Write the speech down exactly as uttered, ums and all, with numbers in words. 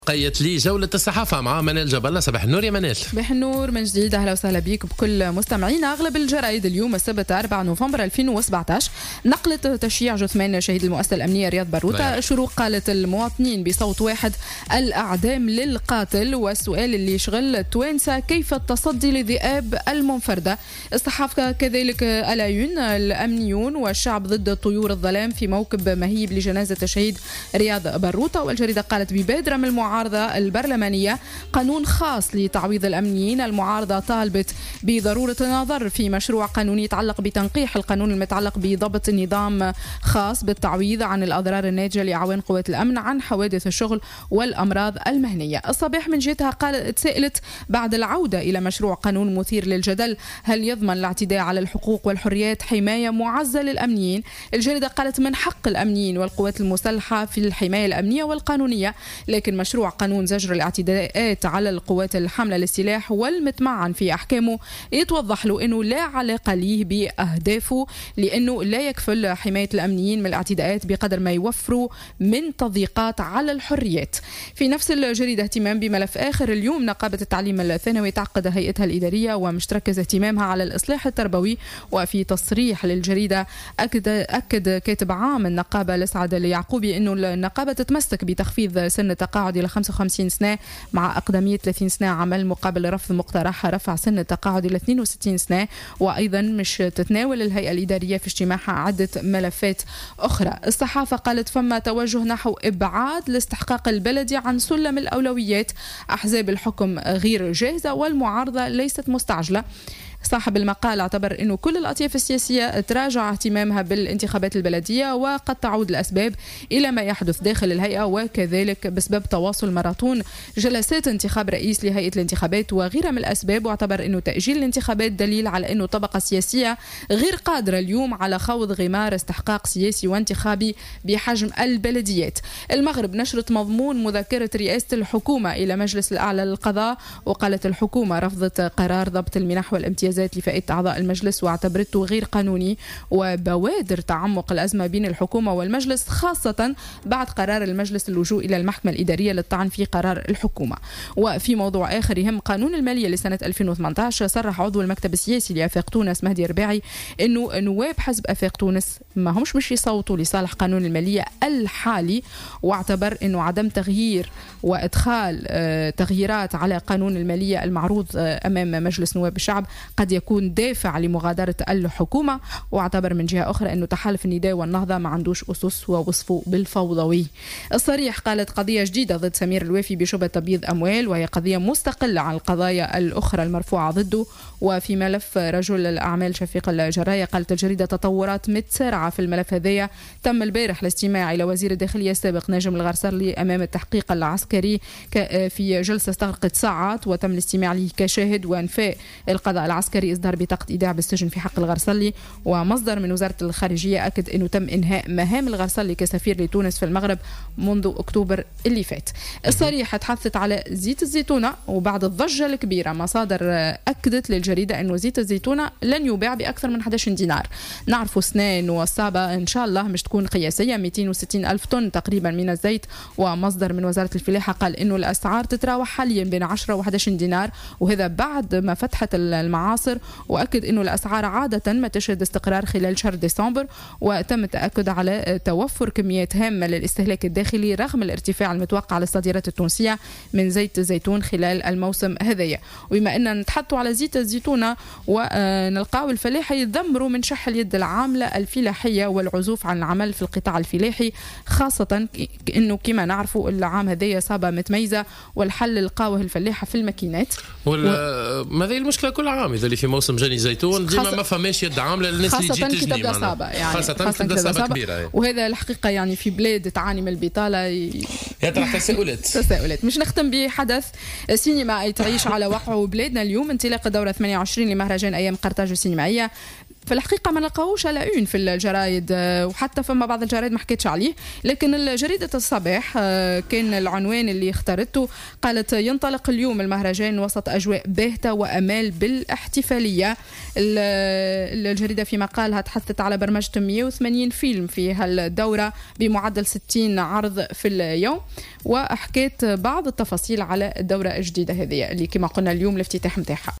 قيت لي جولة الصحافة مع منال جبل. صباح النور يا منال. صباح النور من جديد، أهلا وسهلا بك بكل مستمعينا. أغلب الجرائد اليوم السبت أربعة نوفمبر ألفين وسبعطاش نقلت تشييع جثمان شهيد المؤسسة الأمنية رياض باروتة. شروق قالت المواطنين بصوت واحد الأعدام للقاتل، والسؤال اللي يشغل التوانسة كيف التصدي لذئاب المنفردة. الصحافة كذلك العيون الأمنيون والشعب ضد طيور الظلام في موكب مهيب لجنازة الشهيد رياض باروتة. والجريدة قالت ببادرة من المعارضة البرلمانية قانون خاص لتعويض الأمنيين. المعارضة طالبت بضرورة النظر في مشروع قانوني يتعلق بتنقيح القانون المتعلق بضبط نظام خاص بالتعويض عن الأضرار الناتجة لأعوان قوات الأمن عن حوادث الشغل والأمراض المهنية. الصباح من جهتها قالت تسألت بعد العودة إلى مشروع قانون مثير للجدل، هل يضمن الاعتداء على الحقوق والحريات حماية معزة للأمنيين؟ الجريدة قالت من حق الأمنيين والقوات المسلحة في الحماية الأمنية والقانونية، لكن مشروع قانون زجر الاعتداءات على القوات الحاملة للسلاح والمتمعن في أحكامه يتوضح له أنه لا علاقة ليه بأهدافه، لأنه لا يكفل حماية الأمنيين من الاعتداءات بقدر ما يوفروا من تضييقات على الحريات. في نفس الجريدة اهتمام بملف آخر اليوم، نقابة التعليم الثانوي تعقد هيئتها الإدارية ومش تركز اهتمامها على الإصلاح التربوي. وفي تصريح للجريدة أكد, أكد كاتب عام النقابة لسعد اليعقوبي أنه النقابة تتمسك بتخفيض سن التقاعد إلى خمسة وخمسين سنة مع أقدمية ثلاثين سنة عمل، مقابل رفض مقترح رفع سن التقاعد إلى اثنين وستين سنة. وأيضا مش تتناول الهيئة الإدارية في اجتماعها عدة ملفات أخرى. الصحافة قالت فما توجه نحو إبعاد الاستحقاق البلدي عن سلم الأولويات، أحزاب الحكم غير جاهزة والمعارضة ليست مستعجلة. صاحب المقال اعتبر أنه كل الأطياف السياسية تراجع اهتمامها بالانتخابات البلدية، وقد تعود الأسباب إلى ما يحدث داخل الهيئة، وكذلك بسبب تواصل ماراثون جلسات انتخاب رئيس لهيئة الانتخابات وغيرها من الأسباب. واعتبر أنه تأجيل الانتخابات دليل على أنه طبقة سياسية غير قادرة اليوم على خوض غمار استحقاق سياسي وانتخابي بحجم البلديات. المغرب نشرت مضمون مذكرة رئاسة الحكومة إلى مجلس الأعلى للقضاء، وقالت الحكومة رفضت قرار ضبط المنح والامتيازات لفئة أعضاء المجلس واعتبرته غير قانوني، وبوادر تعمق الأزمة بين الحكومة والمجلس خاصة بعد قرار المجلس اللجوء إلى المحكمة الإدارية للطعن في قرار الحكومة. وفي موضوع آخر يهم قانون المالية لسنة ألفين وثمانية عشر، صرح عضو المكتب السياسي لأفاق تونس مهدي رباعي إنه نواب حزب أفاق تونس ما همش مش يصوتوا لصالح قانون المالية الحالي، واعتبر إنه عدم تغيير وإدخال تغييرات على قانون المالية المعروض أمام مجلس نواب الشعب قد يكون دافع لمغادرة الحكومة. واعتبر من جهة أخرى أنه تحالف النداء والنهضة ما عندوش أسس ووصفه بالفوضوي. الصريح قالت قضية جديدة ضد سمير الوافي بشبهة تبييض أموال، وهي قضية مستقلة عن القضايا الأخرى المرفوعة ضده. وفي ملف رجل الأعمال شفيق الجراية قالت الجريدة تطورات متسارعة في الملف هذايا. تم البارح الاستماع إلى وزير الداخلية السابق ناجم الغرسلي أمام التحقيق العسكري في جلسة استغرقت ساعات، وتم الاستماع له كشاهد، وانفاء القضاء العسكري إصدار بطاقة إيداع بالسجن في حق الغرسلي. ومصدر من وزارة الخارجية أكد أنه تم إنهاء مهام الغرسلي كسفير لتونس في المغرب منذ أكتوبر اللي فات. الصريحة تحدثت على زيت الزيتونة، وبعد الضجة الكبيرة مصادر أكدت للجريدة أنه زيت الزيتونة لن يباع بأكثر من أحد عشر دينار. نعرفوا سنين والصعبة إن شاء الله مش تكون قياسية، مئتين وستين ألف طن تقريبا من الزيت. ومصدر من وزارة الفلاحة قال أنه الأسعار تتراوح حاليا بين عشرة وأحد عشر دينار، وهذا بعد ما فتحت المعاصر. وأكد أنه الأسعار عادة ما تشهد استقرار خلال شهر ديسمبر، وتم التأكد على توفر كميات هامة للاستهلاك الداخلي رغم الارتفاع المتوقع على الصادرات التونسية من زيت الزيتون خلال الموسم هذايا. وبما أننا نتحدثوا على زيت الزيتونة ونلقاو الفلاحة يتذمروا من شح اليد العاملة الفلاحية والعزوف عن العمل في القطاع الفلاحي، خاصة أنه كما نعرفوا العام هذايا صابة متميزة، والحل لقاوه الفلاحة في الماكينات. ولا ما هذه المشكلة كل عام إذا اللي في موسم جاني زيتون ديما ما فماش يد عامله للناس اللي تجي تجني معنا، صعبة يعني خاصة كتبدا صعبة كبيرة يعني. وهذا الحقيقة يعني في بلاد تعاني من البطالة ي... يطرح تساؤلات تساؤلات. مش نختم بحدث سينما تعيش على وقعه بلادنا اليوم. انطلاق الدورة ثمانية وعشرين لمهرجان أيام قرطاج السينمائية في الحقيقة ما نلقاوش على اون في الجرايد، وحتى فما بعض الجرايد ما حكيتش عليه، لكن جريدة الصباح كان العنوان اللي اختارته، قالت ينطلق اليوم المهرجان وسط أجواء باهتة وأمال بالاحتفالية. الجريدة في مقالها تحدثت على برمجة مئة وثمانين فيلم في هالدورة بمعدل ستين عرض في اليوم، وحكيت بعض التفاصيل على الدورة الجديدة هذه اللي كما قلنا اليوم الافتتاح متاعها.